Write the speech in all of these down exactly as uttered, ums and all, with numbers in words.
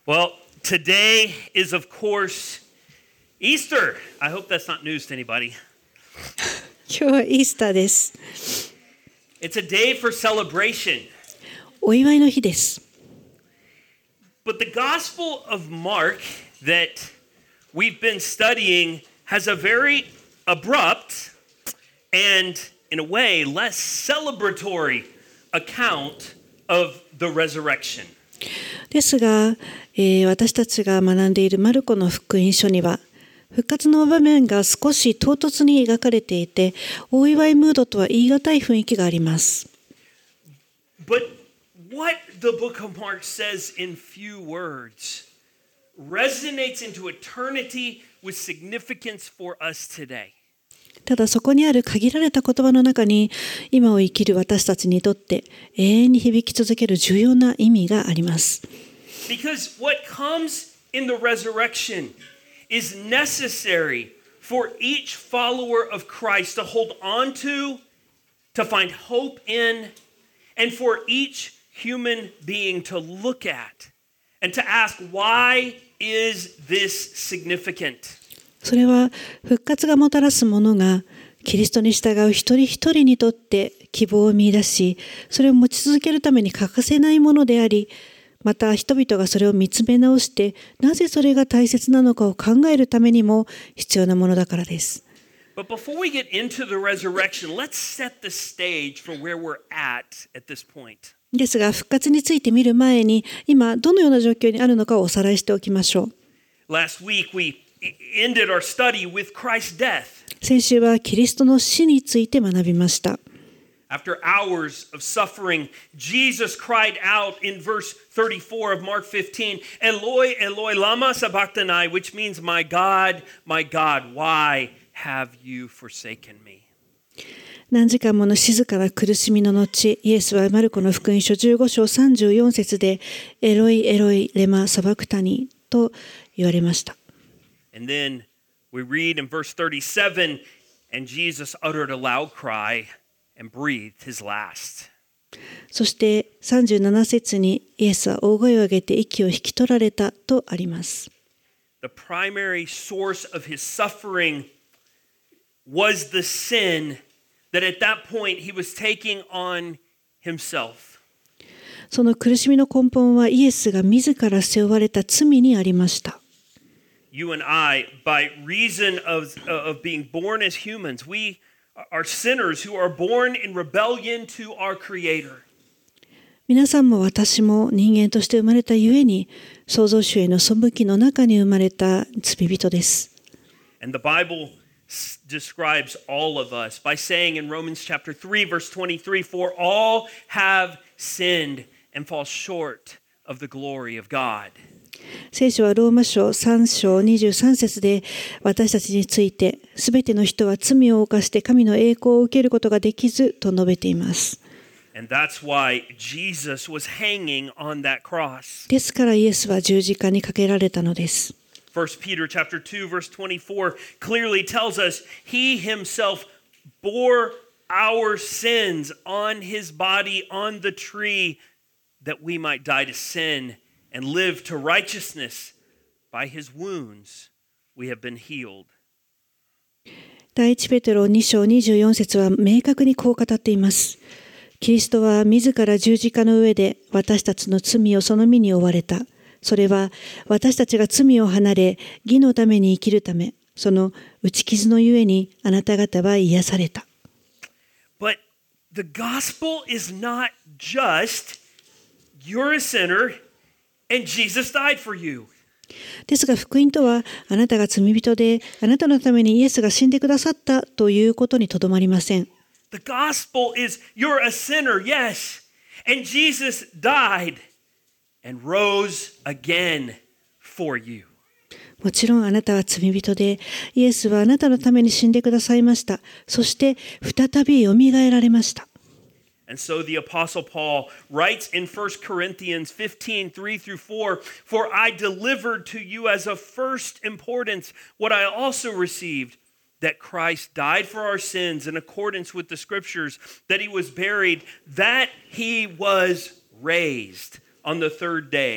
Well, today is, of course, Easter. I hope that's not news to anybody. 今日はイースターです。 It's a day for celebration. お祝いの日です。 But the Gospel of Mark that we've been studying has a very abrupt and, in a way, less celebratory account of the resurrection. ですが、えー、私たちが学んでいるマルコの福音書には、復活の場面が少し唐突に描かれていて、お祝いムードとは言い難い雰囲気があります。 But what the book of Mark says in few words resonates into eternity with significance for us today. ただそこにある限られた言葉の中に、今を生きる私たちにとって永遠に響き続ける重要な意味があります。 Because what comes in the resurrection is necessary for each follower of Christ to hold on to, to find hope in, and for each human being to look at and to ask, why is this significant? それは復活がもたらすものがキリストに従う一人一人にとって希望を見出し、それを持ち続けるために欠かせないものであり、また人々がそれを見つめ直して、なぜそれが大切なのかを考えるためにも必要なものだからです。 But before we get into the resurrection, let's set the stage for where we're at at this point. ですが、復活について見る前に、今どのような状況にあるのかをおさらいしておきましょう。 Last week we ended our study with Christ's death. 先週はキリストの死について学びました。 After hours of suffering, Jesus cried out in verse thirty-four of Mark fifteen, Eloi, Eloi, lama sabachthani, which means, My God, my God, why have you forsaken me? 何時間もの静かな苦しみの後、イエスはマルコの福音書じゅうご章さんじゅうよん節で、エロイ、エロイ、レマ、サバクタニと言われました。 And then we read in verse thirty-seven, and Jesus uttered a loud cry and breathed his last. そしてさんじゅうなな節にイエスは大声を上げて息を引き取られたとあります。 The primary source of his suffering was the sin that at that point he was taking on himself. その苦しみの根本はイエスが自ら背負われた罪にありました。 You and I, by reason of, of being born as humans, we are sinners who are born in rebellion to our Creator. 皆さんも私も人間として生まれたゆえに、創造主への背きの中に生まれた罪人です。 And the Bible describes all of us by saying in Romans chapter three, verse twenty-three, For all have sinned and fall short of the glory of God. 聖書はローマ書さん章にじゅうさん節で私たちについて、すべての人は罪を犯して神の栄光を受けることができずと述べています。 And that's why Jesus was hanging on that cross. ですからイエスは十字架にかけられたのです。 First Peter chapter two, verse twenty-four clearly tells us he himself bore our sins on his body on the tree that we might die to sin and live to righteousness. By his wounds we have been healed. 第一ペテロに章にじゅうよん節は明確にこう語っています。キリストは自ら十字架の上で私たちの罪をその身に負われた。それは私たちが罪を離れ義のために生きるため、その打ち傷のゆえにあなた方は癒された。 But the gospel is not just you're a sinner and Jesus died for you. ですが福音とは、あなたが罪人であなたのためにイエスが死んでくださったということにとどまりません。 The gospel is you're a sinner, yes, and Jesus died and rose again for you. もちろんあなたは罪人で、イエスはあなたのために死んでくださいました。そして再びよみがえられました。 And so the Apostle Paul writes in First Corinthians fifteen, three through four, For I delivered to you as of first importance what I also received, that Christ died for our sins in accordance with the Scriptures, that he was buried, that he was raised on the third day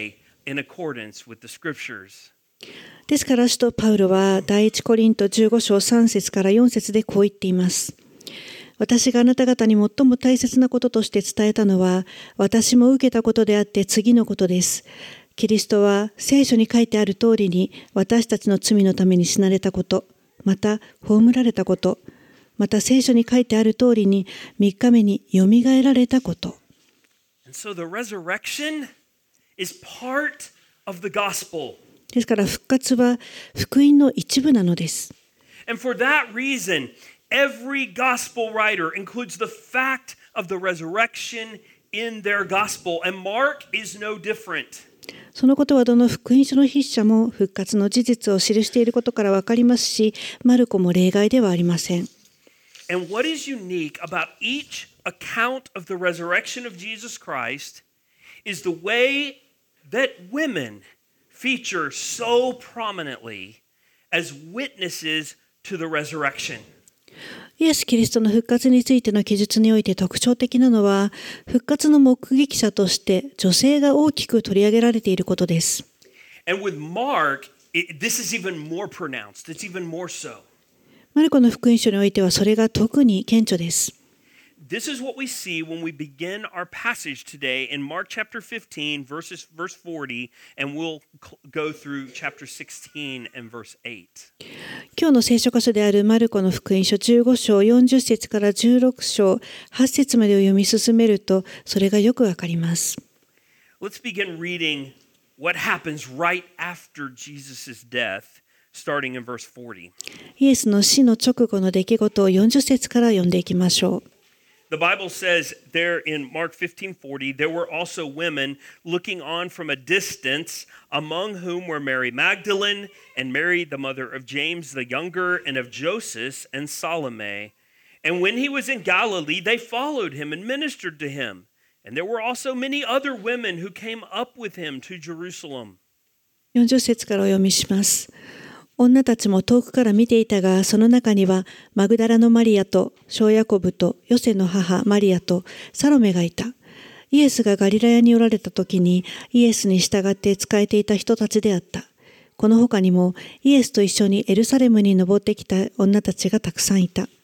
in accordance with the scriptures. ですから使徒パウロは第一コリントじゅうご章さん節からよん節でこう言っています。私があなた方に最も大切なこととして伝えたのは、私も受けたことであって次のことです。キリストは聖書に書いてある通りに私たちの罪のために死なれたこと、また葬られたこと、また聖書に書いてある通りにみっかめによみがえられたこと。 And so the resurrection is part of the gospel. ですから復活は福音の一部なのです。 And for that reason, every gospel writer includes the fact of the resurrection in their gospel, and Mark is no different. そのことはどの福音書の筆者も復活の事実を記していることからわかりますし、マルコも例外ではありません。 And what is unique about each account of the resurrection of Jesus Christ is the way that women feature so prominently as witnesses to the resurrection. イエス・キリストの復活についての記述において特徴的なのは、復活の目撃者として女性が大きく取り上げられていることです。 And with Mark, it, this is even more pronounced. It's even more so. マルコの福音書においてはそれが特に顕著です。 This is what we see when we begin our passage today in Mark chapter fifteen, verses, verse forty, and we'll go through chapter sixteen and verse eight. 今日の聖書箇所であるマルコの福音書じゅうご章よんじゅっ節からじゅうろく章はち節までを読み進めると、それがよくわかります。 Let's begin reading what happens right after Jesus' death, starting in verse forty. イエスの死の直後の出来事をよんじゅっ節から読んでいきましょう。 The Bible says there in Mark fifteen forty, there were also women looking on from a distance, among whom were Mary Magdalene and Mary, the mother of James the younger, and of Joseph and Salome. And when he was in Galilee, they followed him and ministered to him. And there were also many other women who came up with him to Jerusalem. よんじゅっ節からお読みします。女たちも遠くから見ていたが、その中にはマグダラのマリアと小ヤコブとヨセの母マリアとサロメがいた。イエスがガリラヤにおられた時にイエスに従って仕えていた人たちであった。この他にもイエスと一緒にエルサレムに登ってきた女たちがたくさんいた。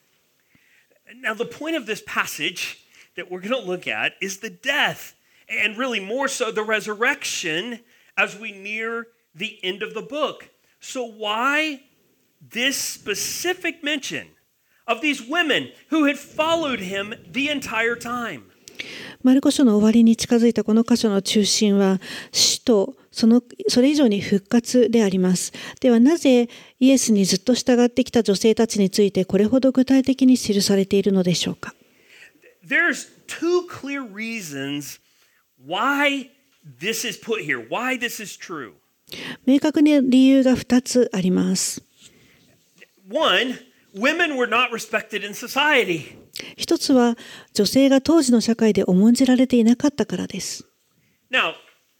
Now the point of this passage that we're going to look at is the death, and really more so the resurrection as we near the end of the book. So why this specific mention of these women who had followed him the entire time? マルコ書の終わりに近づいたこの箇所の中心は死とそのそれ以上に復活であります。ではなぜイエスにずっと従ってきた女性たちについてこれほど具体的に記されているのでしょうか。 There's two clear reasons why this is put here, why this is true. 明確な理由がふたつあります。 One, women were not respected in society. 一つは女性が当時の社会で重んじられていなかったからです。 Now,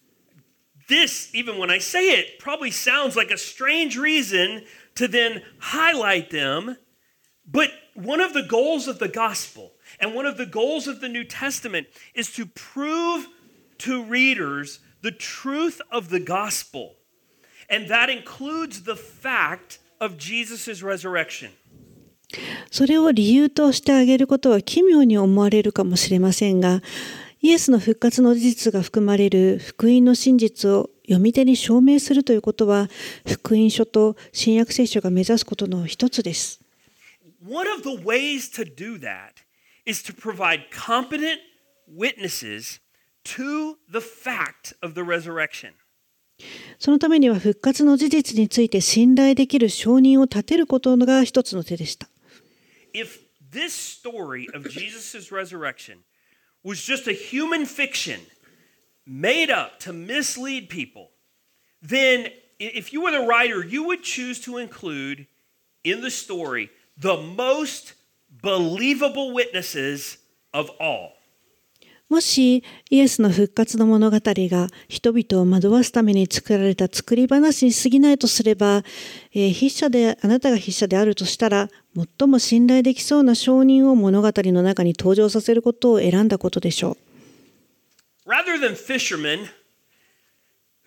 this, even when I say it, probably sounds like a strange reason to then highlight them, but one of the goals of the gospel and one of the goals of the New Testament is to prove to readers the truth of the gospel. And that includes the fact of Jesus' resurrection. それを理由としてあげることは奇妙に思われるかもしれませんが、イエスの復活の事実が含まれる福音の真実を読み手に証明するということは、福音書と新約聖書が目指すことの一つです。 One of the ways to do that is to provide competent witnesses to the fact of the resurrection. そのためには復活の事実について信頼できる証人を立てることが一つの手でした。 If this story of Jesus' resurrection was just a human fiction made up to mislead people, then if you were the writer, you would choose to include in the story the most believable witnesses of all. もしイエスの復活の物語が人々を惑わすために作られた作り話に過ぎないとすれば、えー、筆者であなたが筆者であるとしたら最も信頼できそうな証人を物語の中に登場させることを選んだことでしょう。 Rather than fishermen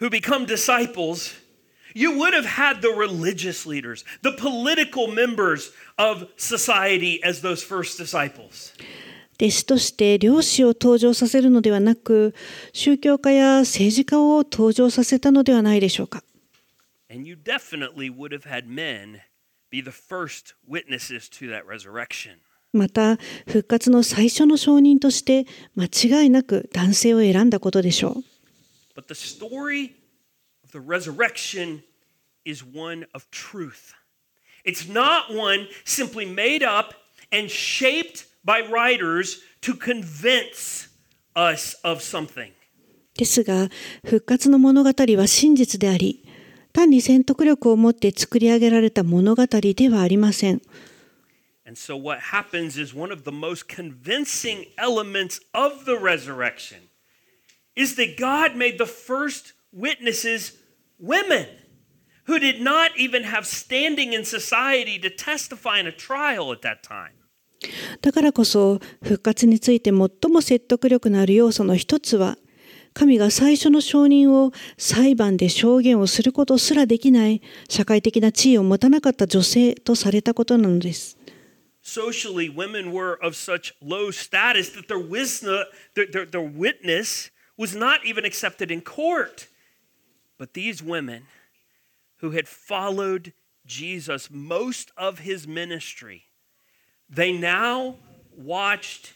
who become disciples, you would have had the religious leaders, the political members of society as those first disciples. 弟子として漁師を登場させるのではなく、宗教家や政治家を登場させたのではないでしょうか。 And you definitely would have had men be the first witnesses to that resurrection. また、復活の最初の証人として間違いなく男性を選んだことでしょう。 But the story of the resurrection is one of truth. It's not one simply made up and shaped by writers to convince us of something. ですが、復活の物語は真実であり、単に説得力を持って作り上げられた物語ではありません。 And so what happens is one of the most convincing elements of the resurrection is that God made the first witnesses women who did not even have standing in society to testify in a trial at that time. だからこそ、復活について最も説得力のある要素の一つは、神が最初の証人を裁判で証言をすることすらできない社会的な地位を持たなかった女性とされたことなのです。 Socially, women were of such low status that their witness, their, their, their witness was not even accepted in court. But these women who had followed Jesus most of his ministry, they now watched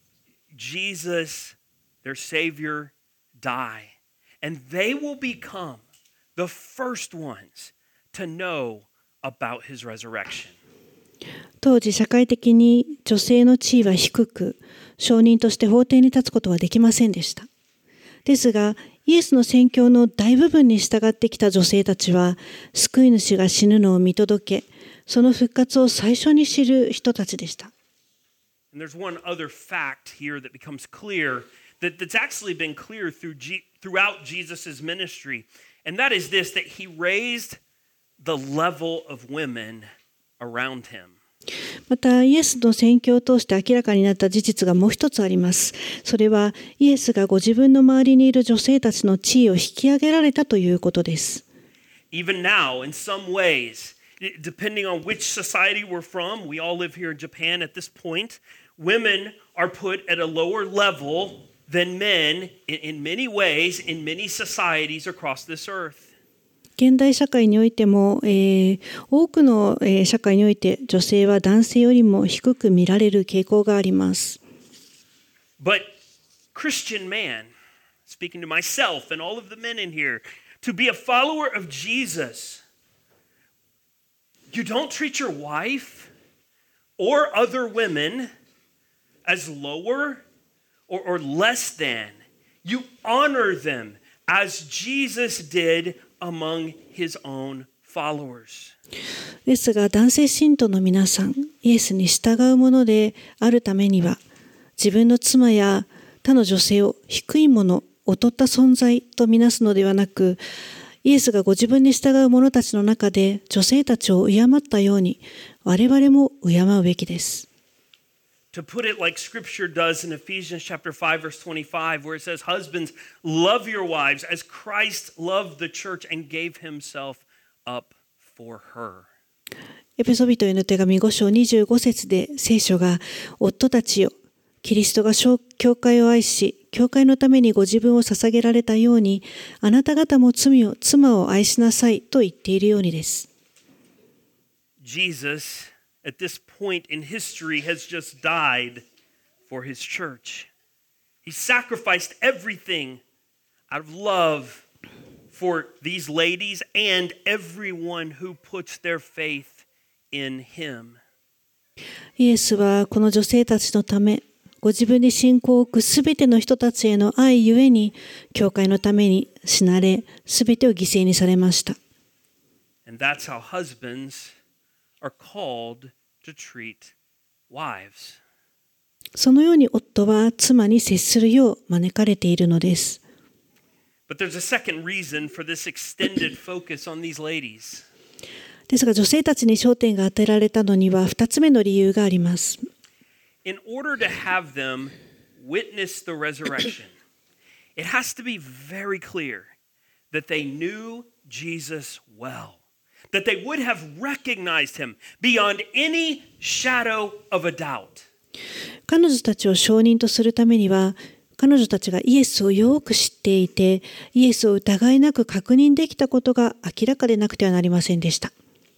Jesus, their Savior, die. And they will become the first ones to know about his resurrection. 当時社会的に女性の地位は低く、証人として法廷に立つことはできませんでした。ですが、イエスの宣教の大部分に従ってきた女性たちは、救い主が死ぬのを見届け、その復活を最初に知る人たちでした。 And there's one other fact here that becomes clear that, that's actually been clear through G, throughout Jesus' ministry, and that is this, that he raised the level of women around him. また、イエスの宣教を通して明らかになった事実がもう一つあります。それは、イエスがご自分の周りにいる女性たちの地位を引き上げられたということです。 Even now, in some ways, depending on which society we're from, we all live here in Japan at this point, women are put at a lower level than men in, in many ways, in many societies across this earth. 現代社会においても、えー、多くの、えー、社会において女性は男性よりも低く見られる傾向があります。 But Christian man, speaking to myself and all of the men in here, to be a follower of Jesus, you don't treat your wife or other women as lower or, or less than. You honor them as Jesus did among his own followers. ですが、男性信徒の皆さん、イエスに従うものであるためには、自分の妻や他の女性を低いもの、劣った存在とみなすのではなく、イエスがご自分に従う者たちの中で女性たちを敬ったように、我々も敬うべきです。 To put it like Scripture does in Ephesians chapter five, verse twenty-five, where it says, "Husbands, love your wives as Christ loved the church and gave himself up for her." エペソビトへの手紙ご章にじゅうご節で聖書が、夫たちよ、キリストが教会を愛し、教会のためにご自分を捧げられたように、あなた方も罪を妻を愛しなさいと言っているようにです。 Jesus, at this point in history, has just died for his church. He sacrificed everything out of love for these ladies and everyone who puts their faith in him. イエスはこの女性たちのため、ご自分に信仰を置くすべての人たちへの愛ゆえに、教会のために死なれ、すべてを犠牲にされました。 And that's how husbands are called to treat wives. そのように夫は妻に接するよう招かれているのです。 But there's a second reason for this extended focus on these ladies. ですが女性たちに焦点が当てられたのには二つ目の理由があります。 In order to have them witness the resurrection, it has to be very clear that they knew Jesus well, that they would have recognized him beyond any shadow of a doubt. 彼女たちを証人とするためには、彼女たちがイエスをよく知っていて、イエスを疑いなく確認できたことが明らかでなくてはなりませんでした。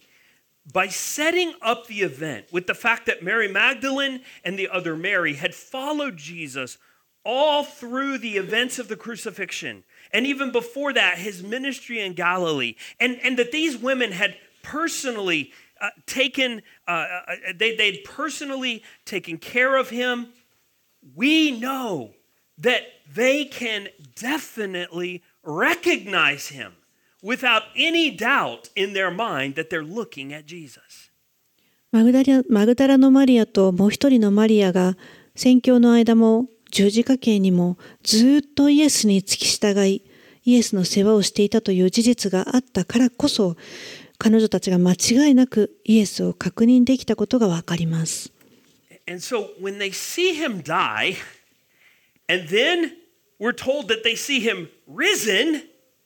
By setting up the event with the fact that Mary Magdalene and the other Mary had followed Jesus all through the events of the crucifixion, and even before that, his ministry in Galilee, and, and that these women had personally uh, taken, uh, they, they'd personally taken care of him, we know that they can definitely recognize him without any doubt in their mind that they're looking at Jesus. マグダラ、マグダラのマリアともう一人のマリアが宣教の間も十字架刑にもずっとイエスに付き従い、イエスの世話をしていたという事実があったからこそ、彼女たちが間違いなくイエスを確認できたことがわかります。 And so when they see him die, and then we're told that they see him risen,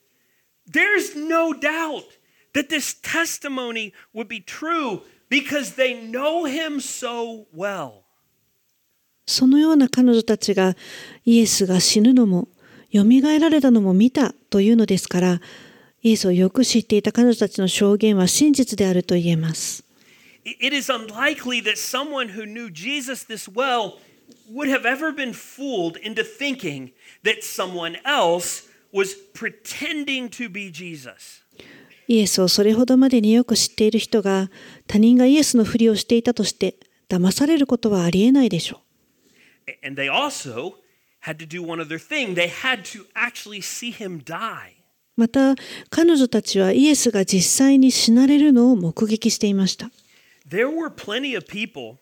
there's no doubt that this testimony would be true because they know him so well. そのような彼女たちがイエスが死ぬのもよみがえられたのも見たというのですから、イエスをよく知っていた彼女たちの証言は真実であると言えます。 It is unlikely that someone who knew Jesus this well would have ever been fooled into thinking that someone else was pretending to be Jesus. イエスをそれほどまでによく知っている人が他人がイエスのふりをしていたとして騙されることはありえないでしょう。 And they also had to do one other thing. They had to actually see him die. また彼女たちはイエスが実際に死なれるのを目撃していました。 There were plenty of people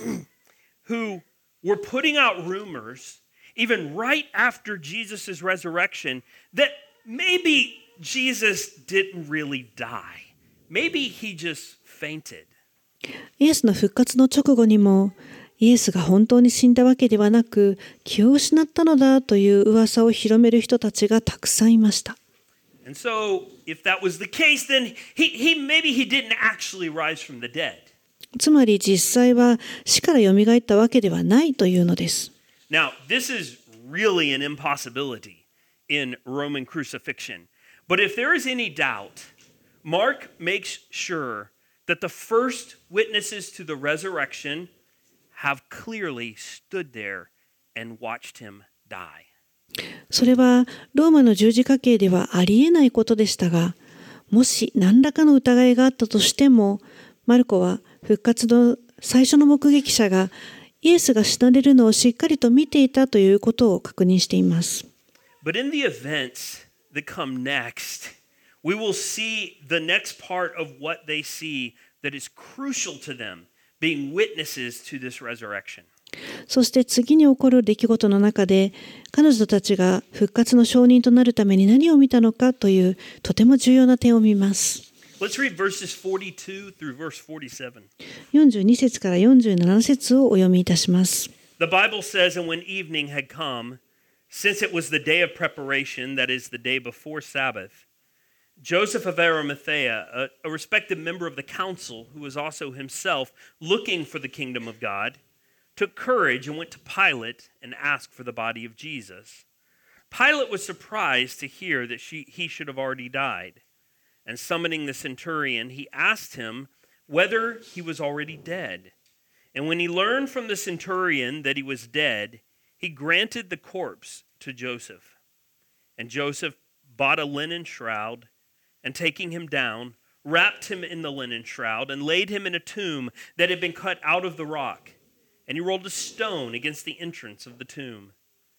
who were putting out rumors, even right after Jesus' resurrection, that maybe Jesus didn't really die. Maybe he just fainted. イエスの復活の直後にも、イエスが本当に死んだわけではなく、気を失ったのだという噂を広める人たちがたくさんいました。 And so, if that was the case, then he, he maybe he didn't actually rise from the dead. つまり実際は死からよみがえったわけではないというのです。 Now, this is really an impossibility in Roman crucifixion. But if there is any doubt, Mark makes sure that the first witnesses to the resurrection have clearly stood there and watched him die. それはローマの十字架刑ではありえないことでしたが、もし何らかの疑いがあったとしても、マルコは復活の最初の目撃者がイエスが死なれるのをしっかりと見ていたということを確認しています。 But in the events that come next, we will see the next part of what they see that is crucial to them, being witnesses to this resurrection. そして次に起こる出来事の中で、彼女たちが復活の証人となるために何を見たのかというとても重要な点を見ます。 Let's read verses forty-two through verse forty-seven. よんじゅうに節からよんじゅうなな節をお読みいたします。 The Bible says, and when evening had come, since it was the day of preparation, that is the day before Sabbath, Joseph of Arimathea, a, a respected member of the council, who was also himself looking for the kingdom of God, took courage and went to Pilate and asked for the body of Jesus. Pilate was surprised to hear that she, he should have already died. And summoning the centurion, he asked him whether he was already dead. And when he learned from the centurion that he was dead, he granted the corpse to Joseph. And Joseph bought a linen shroud, and taking him down, wrapped him in the linen shroud, and laid him in a tomb that had been cut out of the rock. And he rolled a stone against the entrance of the tomb.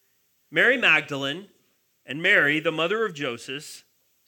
Mary Magdalene and Mary, the mother of Joseph,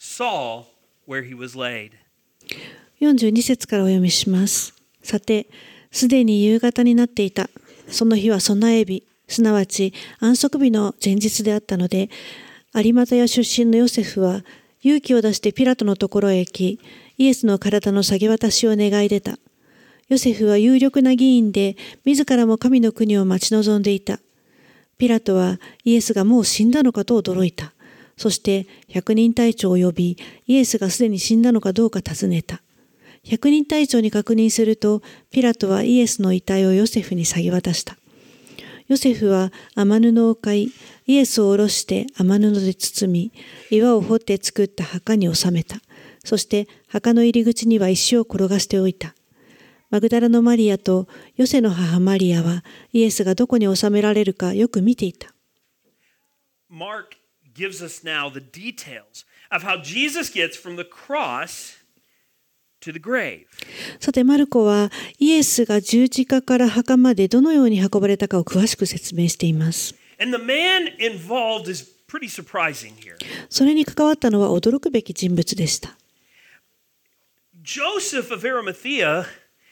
saw where he was laid. よんじゅうに節からお読みします。さて、すでに夕方になっていた。その日は備え日、すなわち安息日の前日であったので、有馬屋出身のヨセフは勇気を出してピラトのところへ行き、イエスの体の下げ渡しを願い出た。ヨセフは有力な議員で、自らも神の国を待ち望んでいた。ピラトはイエスがもう死んだのかと驚いた。 そして百人隊長を呼び、イエスがすでに死んだのかどうか尋ねた。百人隊長に確認すると、ピラトはイエスの遺体をヨセフに下げ渡した。ヨセフは雨布を買い、イエスを下ろして雨布で包み、岩を掘って作った墓に収めた。そして墓の入り口には石を転がしておいた。マグダラのマリアとヨセの母マリアはイエスがどこに収められるかよく見ていた。 Mark gives us now the details of how Jesus gets from the cross to the grave. さてマルコはイエスが十字架から墓までどのように運ばれたかを詳しく説明しています。 And the man involved is pretty surprising here. それに関わったのは驚くべき人物でした。 Joseph of Arimathea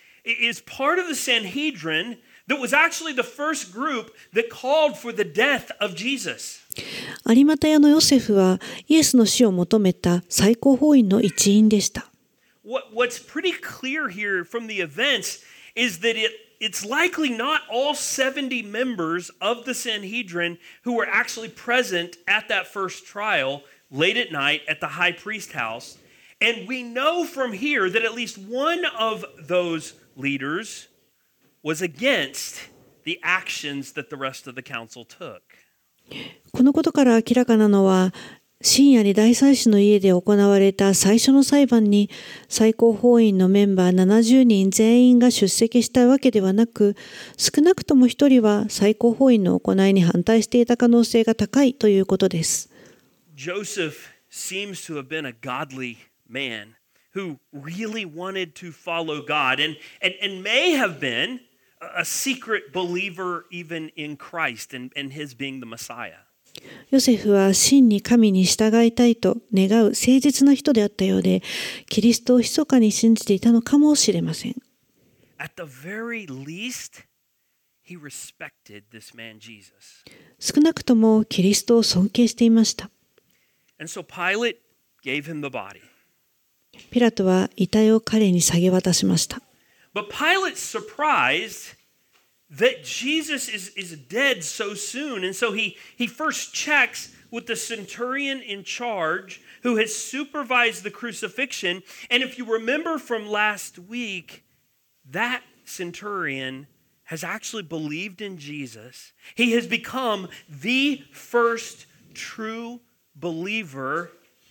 is part of the Sanhedrin that was actually the first group that called for the death of Jesus. 有馬屋のヨセフはイエスの死を求めた最高法院の一員でした。 What, what's pretty clear here from the events is that it, it's likely not all seventy members of the Sanhedrin who were actually present at that first trial late at night at the high priest house. And we know from here that at least one of those leaders was against the actions that the rest of the council took. このことから明らかなのは、深夜に大祭司の家で行われた最初の裁判に最高法院のメンバーななじゅうにん全員が出席したわけではなく、少なくとも一人は最高法院の行いに反対していた可能性が高いということです。 Joseph seems to have been a godly man who really wanted to follow God and, and, and may have been a secret believer even in Christ and, and his being the Messiah. ヨセフは真に神に従いたいと願う誠実な人であったようで、キリストを密かに信じていたのかもしれません。 At the very least, he respected this man Jesus. 少なくともキリストを尊敬していました。 And so Pilate gave him the body. ピラトは遺体を彼に下げ渡しました。 But Pilate's surprised that Jesus is, is dead so soon. And so he, he first checks with the centurion in charge who has supervised the crucifixion. And if you remember from last week, that centurion has actually believed in Jesus. He has become the first true believer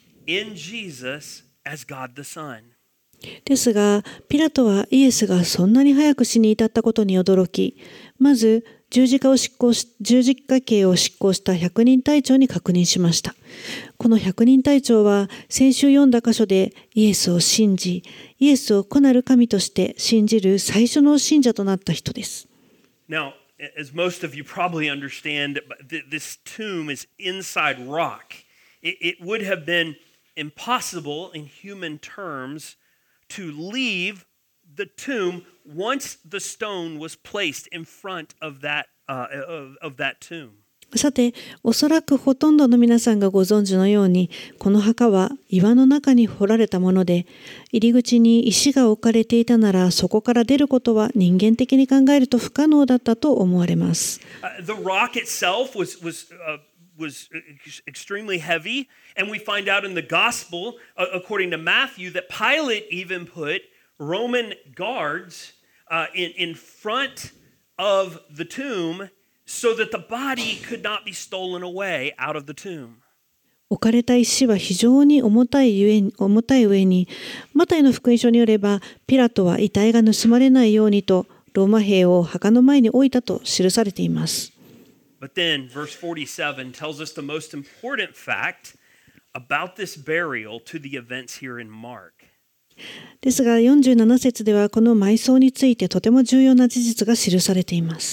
in Jesus as God the Son. ですが、ピラトはイエスがそんなに早く死に至ったことに驚き、まず十字架を執行し、十字架刑を執行した百人隊長に確認しました。この百人隊長は先週読んだ箇所でイエスを信じ、イエスを子なる神として信じる最初の信者となった人です。 Now, as most of you probably understand, this tomb is inside rock. It, it would have been impossible in human terms to leave the tomb once the stone was placed in front of that, uh, of, of that tomb. さて、おそらくほとんどの皆さんがご存知のように、この墓は岩の中に掘られたもので、入り口に石が置かれていたなら、そこから出ることは人間的に考えると不可能だったと思われます。 Uh, the rock itself was, was, uh, was extremely heavy, and we find out in the gospel, uh, according to Matthew, that Pilate even put Roman guards uh, in, in front of the tomb so that the body could not be stolen away out of the tomb. 置かれた石は非常に重たいゆえに、重たい上に、マタイの福音書によれば、ピラトは遺体が盗まれないようにと、ローマ兵を墓の前に置いたと記されています。 But then, verse forty-seven tells us the most important fact about this burial to the events here in Mark. ですがよんじゅうなな節ではこの埋葬についてとても重要な事実が記されています。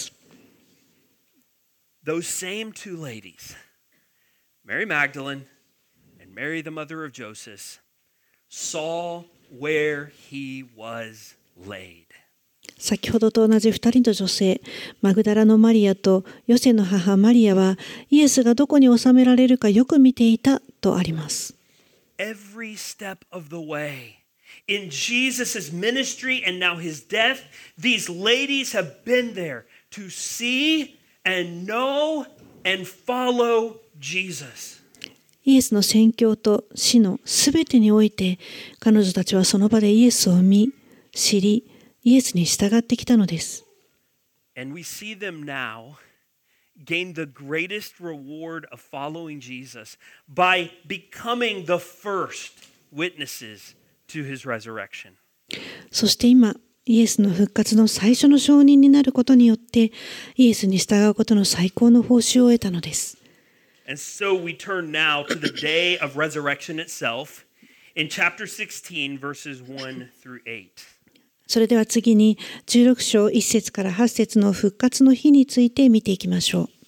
Those same two ladies, Mary Magdalene and Mary the mother of Joseph, saw where he was laid. 先ほどと同じ二人の女性、マグダラのマリアとヨセの母マリアはイエスがどこに収められるかよく見ていたとあります。 Every step of the way in Jesus' ministry and now his death, these ladies have been there to see and know and follow Jesus. イエスの宣教と死のすべてにおいて、彼女たちはその場でイエスを見、知り、イエスに従ってきたのです。 And we see them now gain the greatest reward of following Jesus by becoming the first witnesses to his resurrection. そして今、イエスの復活の最初の証人になることによって、イエスに従うことの最高の報酬を得たのです。 And so we turn now to the day of resurrection itself in chapter sixteen, verses one through eight. それでは次にじゅうろく章いち節からはち節の復活の日について見ていきましょう。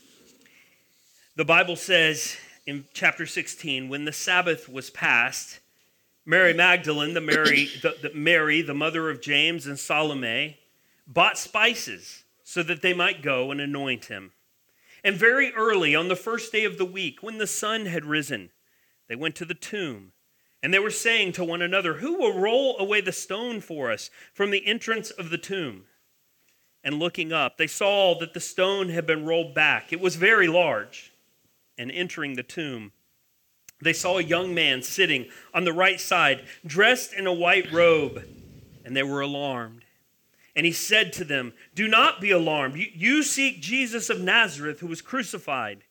The Bible says in chapter sixteen, when the Sabbath was past, Mary Magdalene, the Mary, the, the Mary, the mother of James and Salome, bought spices so that they might go and anoint him. And very early on the first day of the week, when the sun had risen, they went to the tomb. And they were saying to one another, "Who will roll away the stone for us from the entrance of the tomb?" And looking up, they saw that the stone had been rolled back. It was very large. And entering the tomb, they saw a young man sitting on the right side, dressed in a white robe, and they were alarmed. And he said to them, "Do not be alarmed. You, you seek Jesus of Nazareth, who was crucified.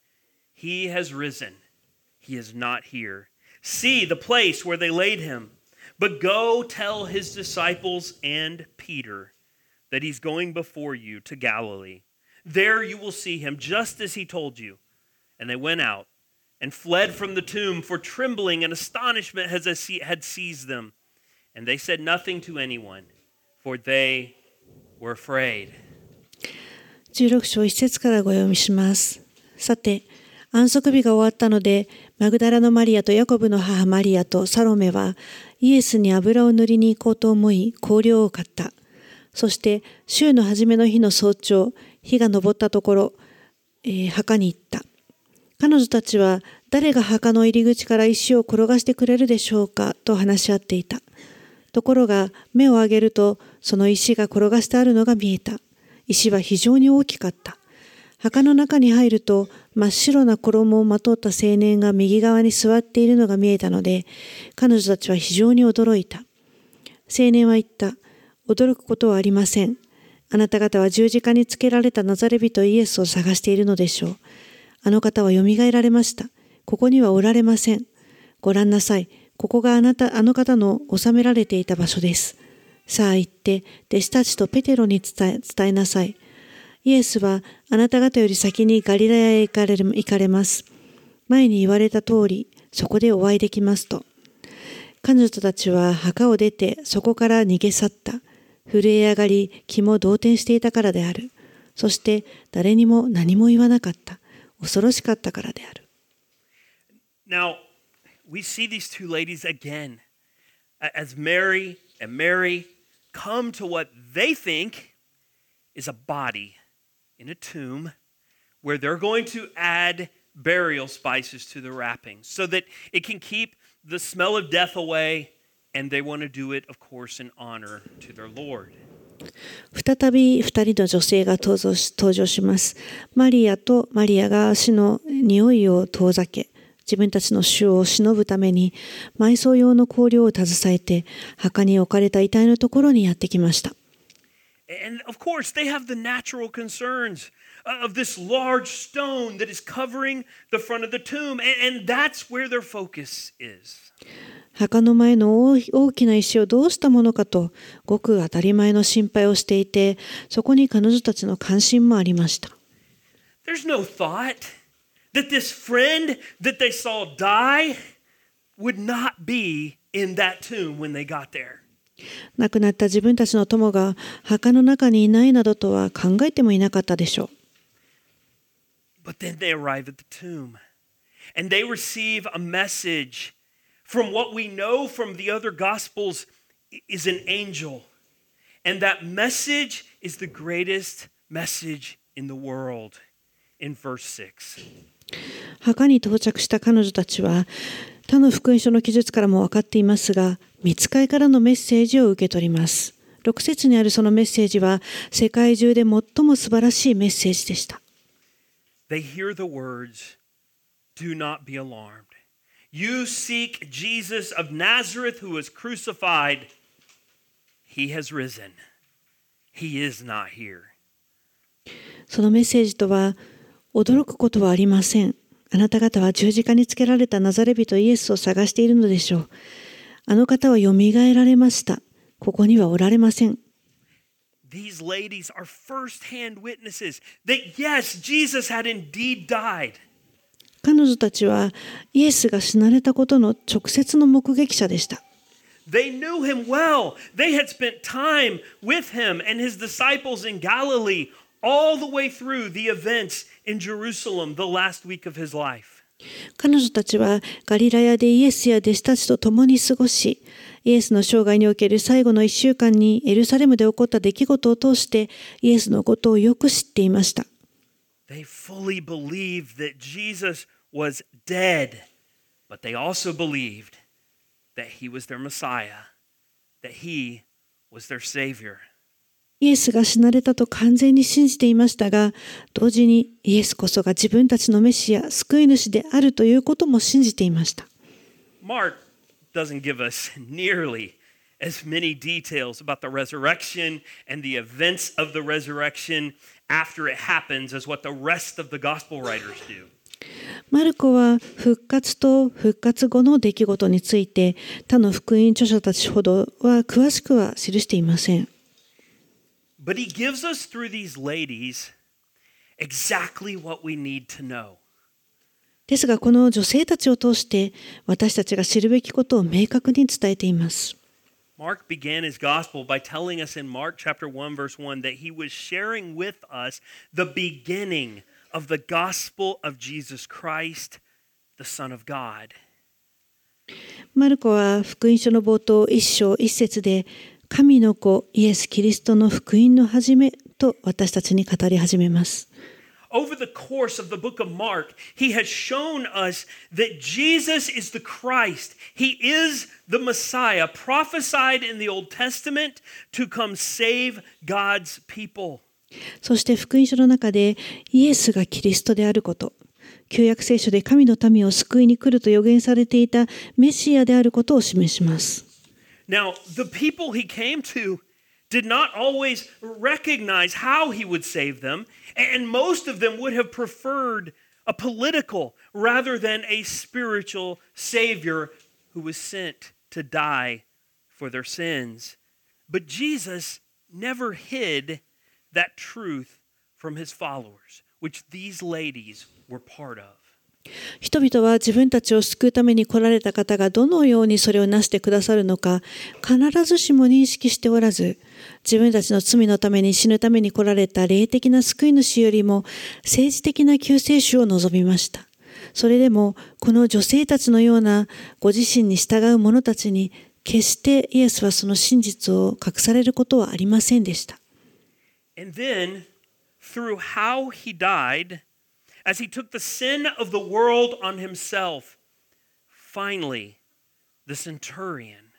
He has risen. He is not here. See the place where they laid him. But go tell his disciples and Peter that he's going before you to Galilee. There you will see him, just as he told you." And they went out and fled from the tomb, for trembling and astonishment had seized them. And they said nothing to anyone, for they were afraid. じゅうろく章いち節からご読みします。さて、安息日が終わったので、マグダラのマリアとヤコブの母マリアとサロメはイエスに油を塗りに行こうと思い、香料を買った。そして週の初めの日の早朝、日が昇ったところ、えー、墓に行った。彼女たちは誰が墓の入り口から石を転がしてくれるでしょうかと話し合っていた。ところが目を上げると、その石が転がしてあるのが見えた。石は非常に大きかった。墓の中に入ると、真っ白な衣をまとった青年が右側に座っているのが見えたので、彼女たちは非常に驚いた。青年は言った。驚くことはありません。あなた方は十字架につけられたナザレ人イエスを探しているのでしょう。あの方はよみがえられました。ここにはおられません。ご覧なさい。ここがあなた、あの方の収められていた場所です。さあ行って、弟子たちとペテロに伝え、伝えなさい。イエスはあなた方より先にガリラヤへ行かれる、行かれます。前に言われた通り、そこでお会いできますと。彼女たちは墓を出て、そこから逃げ去った。震え上がり、気も動転していたからである。そして誰にも何も言わなかった。恐ろしかったからである。 Now, we see these two ladies again as Mary and Mary come to what they think is a body in a tomb where they're going to add burial spices to the wrapping so that it can keep the smell of death away, and they want to do it, of course, in honor to their Lord. 再び二人の女性が登場し、登場します。マリアとマリアが死の匂いを遠ざけ、自分たちの主を偲ぶために埋葬用の香料を携えて墓に置かれた遺体のところにやってきました。 And of course, they have the natural concerns of this large stone that is covering the front of the tomb, and that's where their focus is. 墓の前の大きな石をどうしたものかと、ごく当たり前の心配をしていて、そこに彼女たちの関心もありました。 There's no thought that this friend that they saw die would not be in that tomb when they got there. 亡くなった自分たちの友が墓の中にいないなどとは考えてもいなかったでしょう。 But then they arrive at the tomb, and they receive a message from what we know from the other Gospels is an angel. And that message is the greatest message in the world in verse six. 墓に到着した彼女たちは、他の福音書の記述からも分かっていますが、御使いからのメッセージを受け取ります。ろく節にあるそのメッセージは、世界中で最も素晴らしいメッセージでした。 They hear the words, "Do not be alarmed. You seek Jesus of Nazareth who was crucified. He has risen. He is not here. そのメッセージとは、驚くことはありません。あなた方は十字架につけられたナザレ人イエスを探しているのでしょう。あの方はよみがえられました。ここにはおられません。 These ladies are first-hand witnesses that yes, Jesus had indeed died. 彼女たちはイエスが死なれたことの直接の目撃者でした。 They knew him well. They had spent time with him and his disciples in Galilee all the way through the events in Jerusalem the last week of his life. 彼女たちはガリラヤでイエスや弟子たちと共に過ごし、イエスの生涯における最後の一週間にエルサレムで起こった出来事を通してイエスのことをよく知っていました。 They fully believed that Jesus was dead, but they also believed that he was their Messiah, that he was their Savior. イエスが死なれたと完全に信じていましたが、同時にイエスこそが自分たちのメシア、救い主であるということも信じていました。 Mark doesn't give us nearly as many details about the resurrection and the events of the resurrection after it happens as what the rest of the gospel writers do. マルコは復活と復活後の出来事について他の福音著者たちほどは詳しくは記していません。 But he gives us through these ladies exactly what we need to know. ですがこの女性たちを通して私たちが知るべきことを明確に伝えています。 Mark began his gospel by telling us in Mark chapter one verse one that he was sharing with us the beginning of the gospel of Jesus Christ, the Son of God. マルコは福音書の冒頭一章一節で神の子イエス・キリストの福音の始めと私たちに語り始めます。 Over the course of the book of Mark, he has shown us that Jesus is the Christ. He is the Messiah, prophesied in the Old Testament to come save God's people. そして福音書の中でイエスがキリストであること、旧約聖書で神の民を救いに来ると予言されていたメシアであることを示します。 Now, the people he came to did not always recognize how he would save them, and most of them would have preferred a political rather than a spiritual Savior who was sent to die for their sins. But Jesus never hid that truth from his followers, which these ladies were part of. 人々は自分たちを救うために来られた方がどのようにそれをなしてくださるのか必ずしも認識しておらず、自分たちの罪のために死ぬために来られた霊的な救い主よりも政治的な救世主を望みました。それでもこの女性たちのようなご自身に従う者たちに決してイエスはその真実を隠されることはありませんでした。 And then, through how he died, as he took the sin of the world on himself, finally, the centurion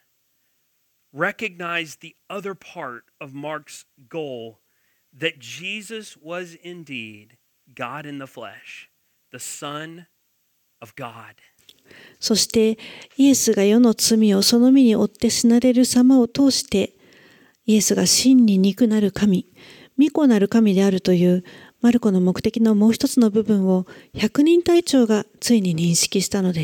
recognized the other part of Mark's goal, that Jesus was indeed God in the flesh, the Son of God. そしてイエスが世の罪をその身に負って死なれる様を通して、イエスが真に肉なる神、御子なる神であるというマルコの目的のもう一つの部分を百人隊長がついに認識したのです。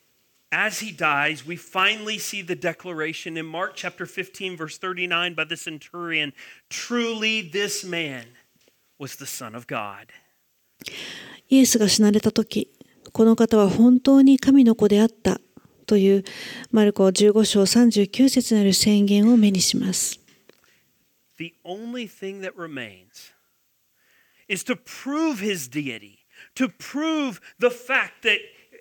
As he dies, we finally see the declaration in Mark chapter fifteen, verse thirty-nine by the centurion, truly this man was the Son of God. イエスが死なれたとき、この方は本当に神の子であったというマルコじゅうご章さんじゅうきゅう節にある宣言を目にします。 The only thing that remains is to prove his deity, to prove the fact that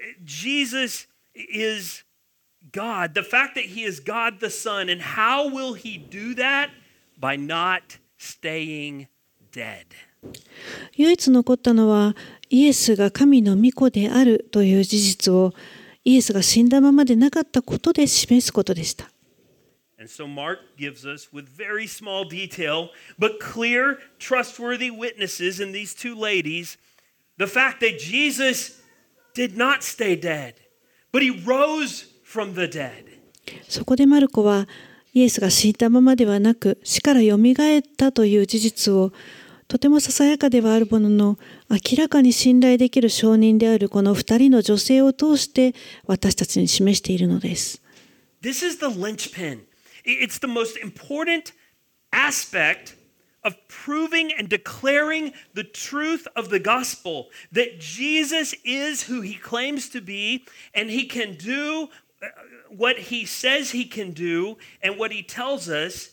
Jesus is God, the fact that he is God the Son. And how will he do that? By not staying dead. 唯一残ったのはイエスが神の御子であるという事実をイエスが死んだままでなかったことで示すことでした。 And so Mark gives us, with very small detail, but clear, trustworthy witnesses in these two ladies, the fact that Jesus did not stay dead, but he rose from the dead. そこでマルコはイエスが死んだままではなく死からよみがえったという事実をとてもささやかではあるものの明らかに信頼できる証人であるこの二人の女性を通して私たちに示しているのです。 This is the linchpin. It's the most important aspect of proving and declaring the truth of the gospel, that Jesus is who he claims to be, and he can do what he says he can do, and what he tells us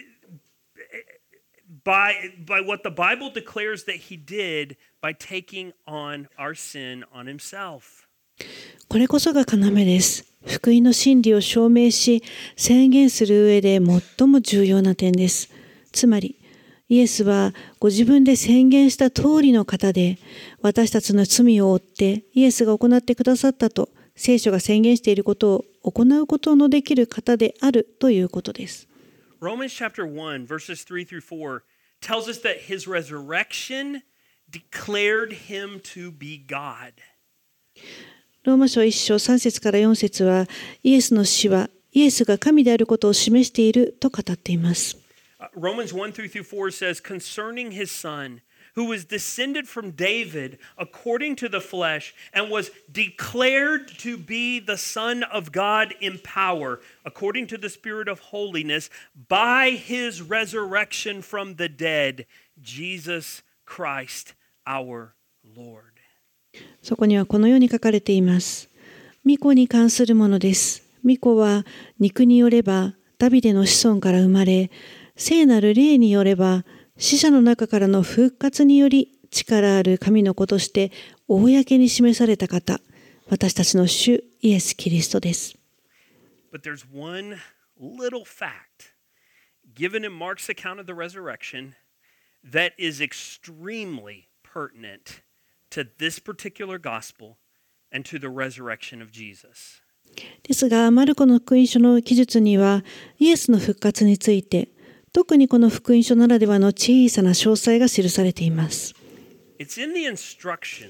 by, by what the Bible declares that he did by taking on our sin on himself. これこそが要です。福音の真理を証明し宣言する上で最も重要な点です。つまりイエスはご自分で宣言した通りの方で、私たちの罪を負ってイエスが行ってくださったと聖書が宣言していることを行うことのできる方であるということです。 Romans chapter one verses three through four tells us that his resurrection declared him to be God. ローマ書いっ章さん節からよん節はイエスの死はイエスが神であることを示していると語っています。 Romans one through four says, concerning his son, who was descended from David according to the flesh, and was declared to be the Son of God in power, according to the Spirit of holiness, by his resurrection from the dead, Jesus Christ our Lord. そこにはこのように書かれています。御子に関するものです。御子は肉によればダビデの子孫から生まれ、聖なる霊によれば死者の中からの復活により力ある神の子として公に示された方、私たちの主イエス・キリストです。 But there's one little fact given in Mark's account of the resurrection that is extremely pertinent to this particular gospel and to the resurrection of Jesus. ですが、マルコの福音書の記述にはイエスの復活について特にこの福音書ならではの小さな詳細が記されています。 It's in the instructions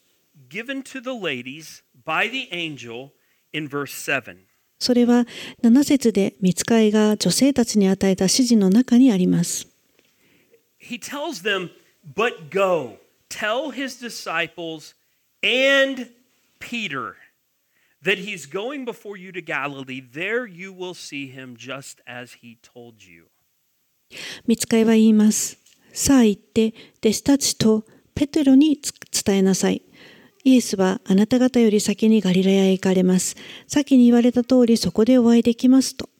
given to the ladies by the angel in verse seven. それはなな節で御使いが女性たちに与えた指示の中にあります。 He tells them, but go, tell his disciples and Peter that he's going before you to Galilee. There you will see him just as he told you. 御使いは言います。さあ行って弟子たちとペテロに伝えなさい。イエスはあなた方より先にガリラヤへ行かれます。先に言われた通りそこでお会いできますと。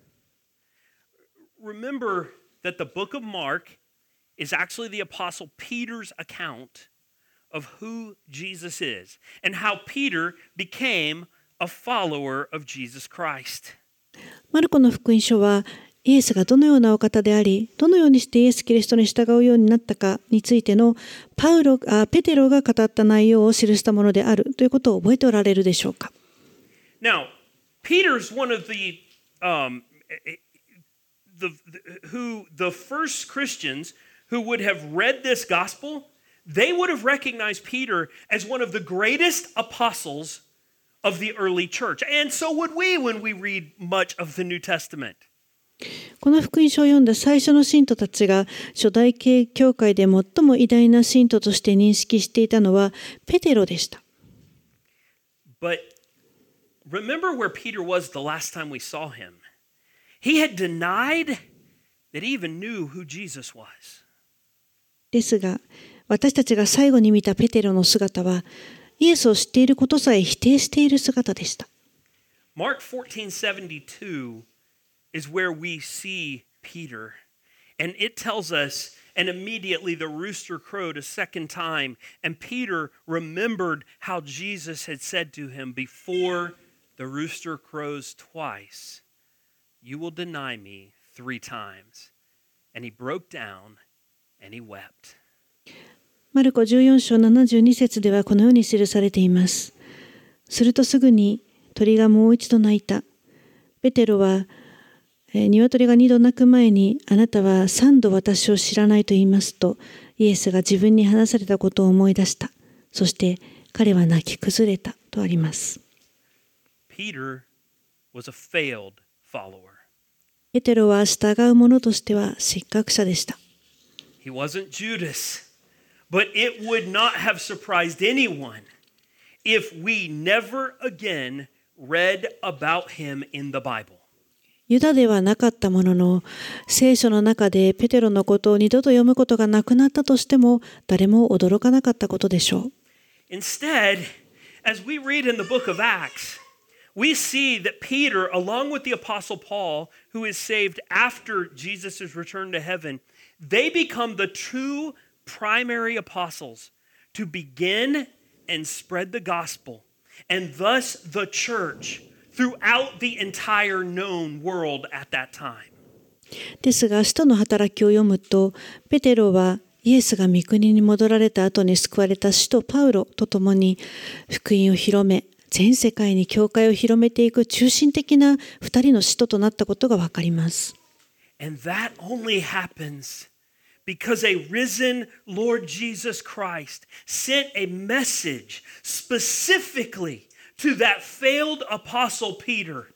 Remember that the book of Mark is actually the apostle Peter's account of who Jesus is and how Peter became a follower of Jesus Christ. マルコの福音書はイエスがどのようなお方であり、どのようにしてイエス・キリストに従うようになったかについてのパウロあペテロが語った内容を記したものであるということを覚えておられるでしょうか。 Now, Peter's one of the, um, the, the who the first Christians who would have read this gospel, they would have recognized Peter as one of the greatest apostles of the early church. And so would we when we read much of the New Testament. この福音書を読んだ最初の信徒たちが初代系教会で最も偉大な信徒として認識していたのはペテロでした。 But remember where Peter was the last time we saw him. He had denied that he even knew who Jesus was. ですが、私たちが最後に見たペテロの姿はイエスを知っていることさえ否定している姿でした。 Mark fourteen seventy-two is where we see Peter. And it tells us, and immediately the rooster crowed a second time, and Peter remembered how Jesus had said to him, before the rooster crows twice, you will deny me three times. And he broke down and he wept. マルコじゅうよん章ななじゅうに節ではこのように記されています。するとすぐに鳥がもう一度鳴いた。ペテロは鶏が二度鳴く前にあなたは三度私を知らないと言いますとイエスが自分に話されたことを思い出した。そして彼は泣き崩れたとあります。 Peter was a failed follower. ペテロは従う者としては失格者でした。 He wasn't Judas, but it would not have surprised anyone if we never again read about him in the Bible. ユダではなかったものの、聖書の中でペテロのことを二度と読むことがなくなったとしても、誰も驚かなかったことでしょう。 Instead, as we read in the book of Acts, we see that Peter, along with the Apostle Paul, who is saved after Jesus' return to heaven, they become the two primary apostles to begin and spread the gospel, and thus the church throughout the entire known world at that time. ですが、使徒の働きを読むと、ペテロはイエスが御国に戻られた後に救われた使徒パウロと共に福音を広め、全世界に教会を広めていく中心的な二人の使徒となったことがわかります。 And that only happens because a risen Lord Jesus Christ sent a message specifically to that failed apostle Peter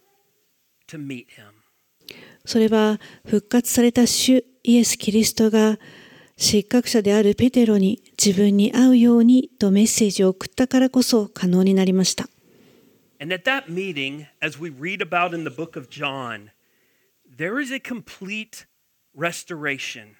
to meet him. それは復活された主イエス・キリストが失格者であるペテロに自分に会うようにとメッセージを送ったからこそ可能になりました。 And at that meeting, as we read about in the book of John, there is a complete restoration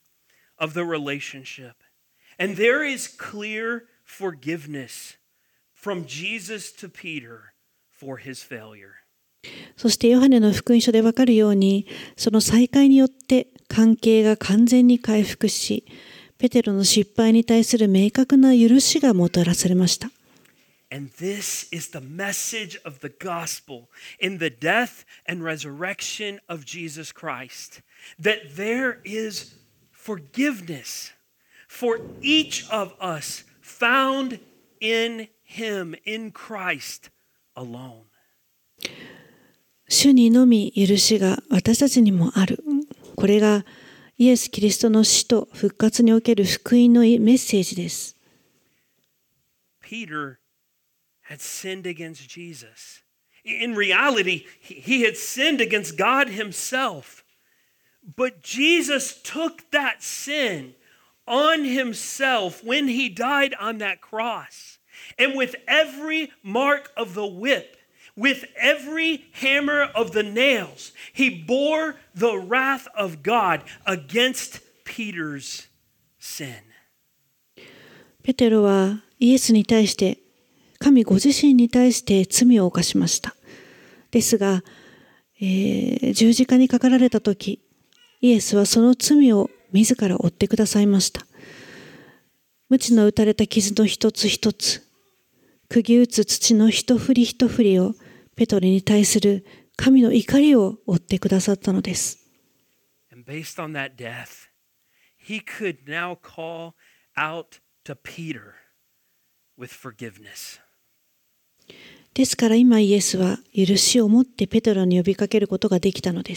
of the relationship. And there is clear forgiveness from Jesus to Peter for his failure. そしてヨハネの福音書でわかるように、その再会によって関係が完全に回復し、ペテロの失敗に対する明確な許しがもたらされました。 And this is the message of the gospel in the death and resurrection of Jesus Christ, that there is forgiveness for each of us found in Him, in Christ alone. 主にのみ許しが私たちにもある。これがイエス・キリストの死と復活における福音のメッセージです。 Peter had sinned against Jesus. In reality, he had sinned against God himself. But Jesus took that sin on himself when he died on that cross. And with every mark of the whip, with every hammer of the nails, he bore the wrath of God against Peter's sin. ペテロはイエスに対して神ご自身に対して罪を犯しました。ですが、えー、十字架にかかられたとき、イエスはその罪を自ら負ってくださいました。鞭の打たれた傷の一つ一つ、釘打つ土の一振り一振りをペトロに対する神の怒りを負ってくださったのです。 And based on that death, he could now call out to Peter with forgiveness. ですから今イエスは許しを持ってペテロに呼びかけることができたのです。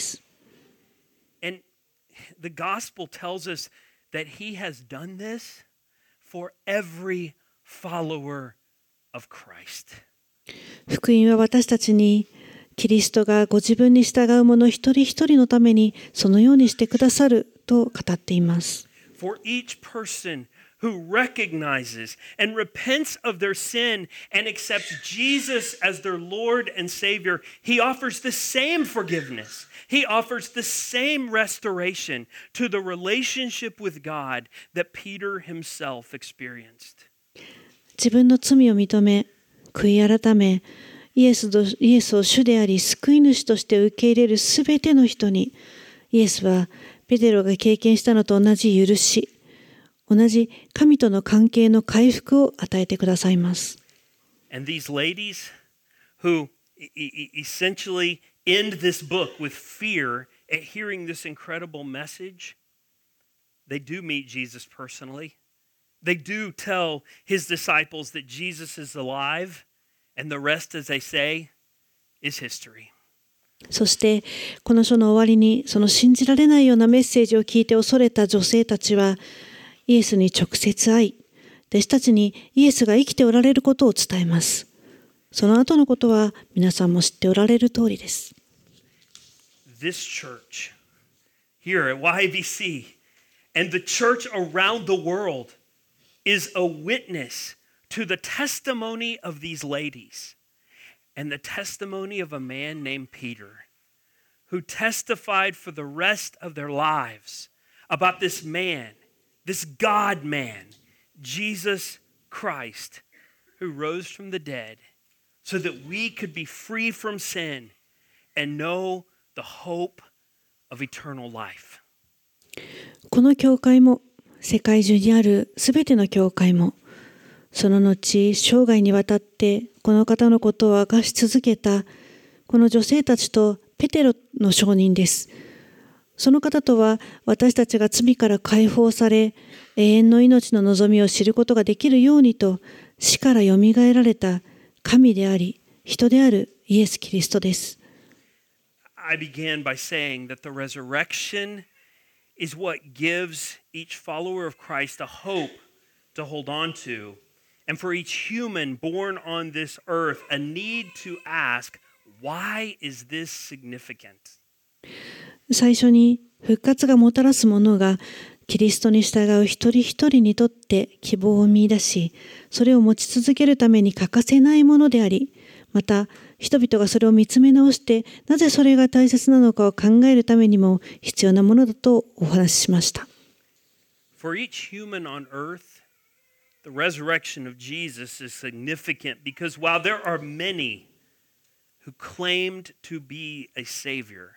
And the gospel tells us that he has done this for every follower of Christ. 福音は私たちにキリストがご自分に従う者一人一人のためにそのようにしてくださると語っています。 For each person who recognizes and repents of their sin and accepts Jesus as their Lord and Savior, he offers the same forgiveness. He offers the same restoration to the relationship with God that Peter himself experienced. 自分の罪を認め、悔い改め、イエスと、イエスを主であり救い主として受け入れるすべての人に、イエスはペテロが経験したのと同じ許し、同じ神との関係の回復を与えてくださいます。 And these ladies who essentially end this book with fear at hearing this incredible message, they do meet Jesus personally. They do tell his disciples that Jesus is alive, and the rest, as they say, is history. そしてこの書の終わりにその信じられないようなメッセージを聞いて恐れた女性たちはイエスに直接会い、弟子たちにイエスが生きておられることを伝えます。 その後のことは皆さんも知っておられる通りです。 This church here atワイビーシーand the church around the world is a witness to the testimony of these ladies and the testimony of a man named Peter, who testified for the rest of their lives about this man, this God man, Jesus Christ, who rose from the dead so that we could be free from sin and know the hope of eternal life. この教会も世界中にあるすべての教会もその後生涯にわたってこの方のことを明かし続けたこの女性たちとペテロの証人です。その方とは私たちが罪から解放され永遠の命の望みを知ることができるようにと死からよみがえられた神であり人であるイエス・キリストです。 I began by saying that the resurrection is what gives each follower of Christ a hope to hold on to, and for each human born on this earth a need to ask, why is this significant? 最初に復活がもたらすものがキリストに従う一人一人にとって希望を見出し、それを持ち続けるために欠かせないものであり、また人々がそれを見つめ直してなぜそれが大切なのかを考えるためにも必要なものだとお話ししました。 For each human on earth, the resurrection of Jesus is significant because while there are many who claimed to be a savior,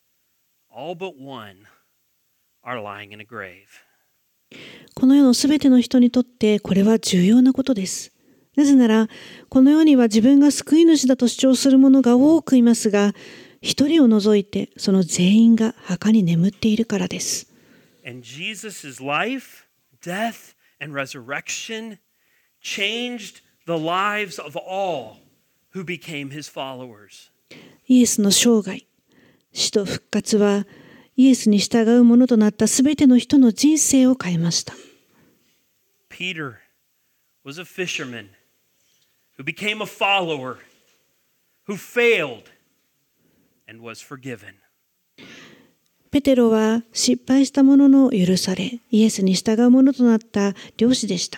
all but one are lying in a grave. この世のすべての人にとってこれは重要なことです。なぜなら、この世には自分が救い主だと主張する者が多くいますが、一人を除いてその全員が墓に眠っているからです。 And Jesus' life, death, and resurrection changed the lives of all who became his followers. イエスの生涯、死と復活はイエスに従うものとなったすべての人の人生を変えました。 Peter was a fisherman who became a follower, who failed and was forgiven. ペテロは失敗したものの許され、イエスに従うものとなった漁師でした。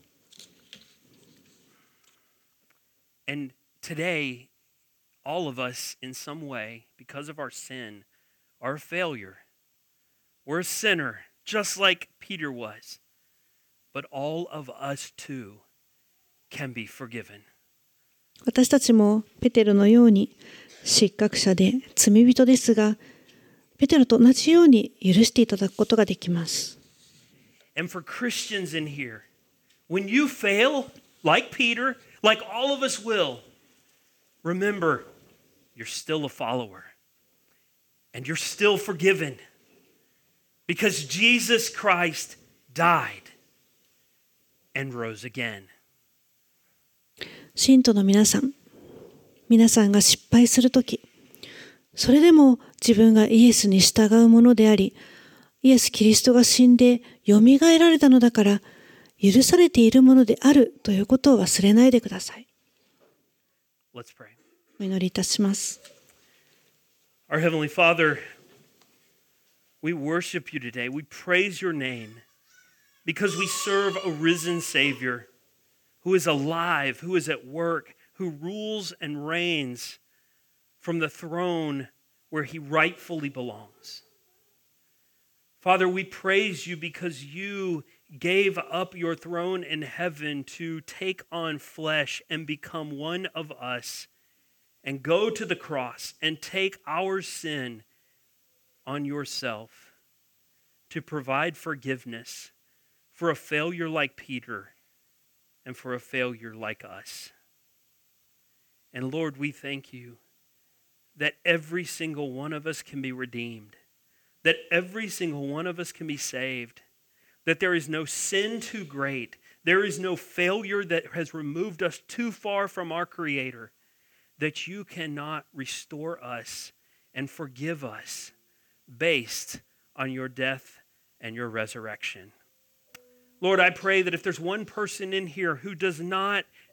And today, all of us in some way, because of our sin, are a failure. We're a sinner, just like Peter was. But all of us too can be forgiven. 私たちもペテロのように失格者で罪人ですが、ペテロと同じように許していただくことができます。 And for Christians in here, when you fail, like Peter, like all of us will, remember, you're still a follower. And you're still forgiven. Because Jesus Christ died and rose again. 信徒の皆さん、皆さんが失敗するとき、それでも自分がイエスに従うものであり、イエス・キリストが死んでよみがえられたのだから、許されているものであるということを忘れないでください。 Let's pray. お祈りいたします。 Our Heavenly Father, we worship you today. We praise your name because we serve a risen Savior who is alive, who is at work, who rules and reigns from the throne where he rightfully belongs. Father, we praise you because you gave up your throne in heaven to take on flesh and become one of us and go to the cross and take our sin on yourself to provide forgiveness for a failure like Peter and for a failure like us. And Lord, we thank you that every single one of us can be redeemed, that every single one of us can be saved, that there is no sin too great, there is no failure that has removed us too far from our Creator, that you cannot restore us and forgive us based on your death and your resurrection. Lord, I pray that if there's one person in here who does not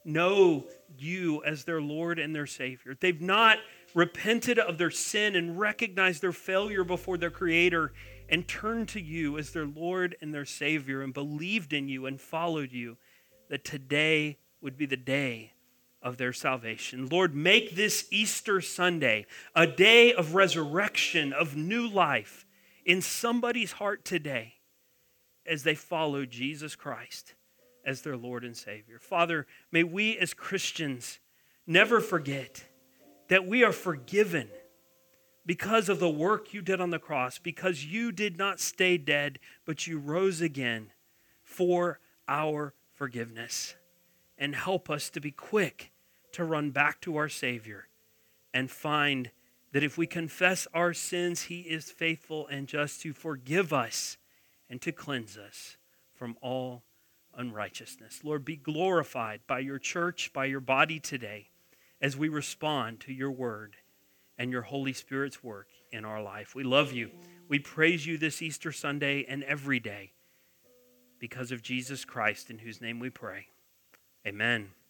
know you as their Lord and their Savior. If they've not repented of their sin and recognized their failure before their Creator and turned to you as their Lord and their Savior and believed in you and followed you, that today would be the day of their salvation. Lord, make this Easter Sunday a day of resurrection, of new life in somebody's heart today as they follow Jesus Christ as their Lord and Savior. Father, may we as Christians never forget that we are forgiven because of the work you did on the cross, because you did not stay dead, but you rose again for our forgiveness. And help us to be quick to run back to our Savior and find that if we confess our sins, he is faithful and just to forgive us and to cleanse us from all unrighteousness. Lord, be glorified by your church, by your body today as we respond to your word and your Holy Spirit's work in our life. We love you. We praise you this Easter Sunday and every day because of Jesus Christ, in whose name we pray. Amen.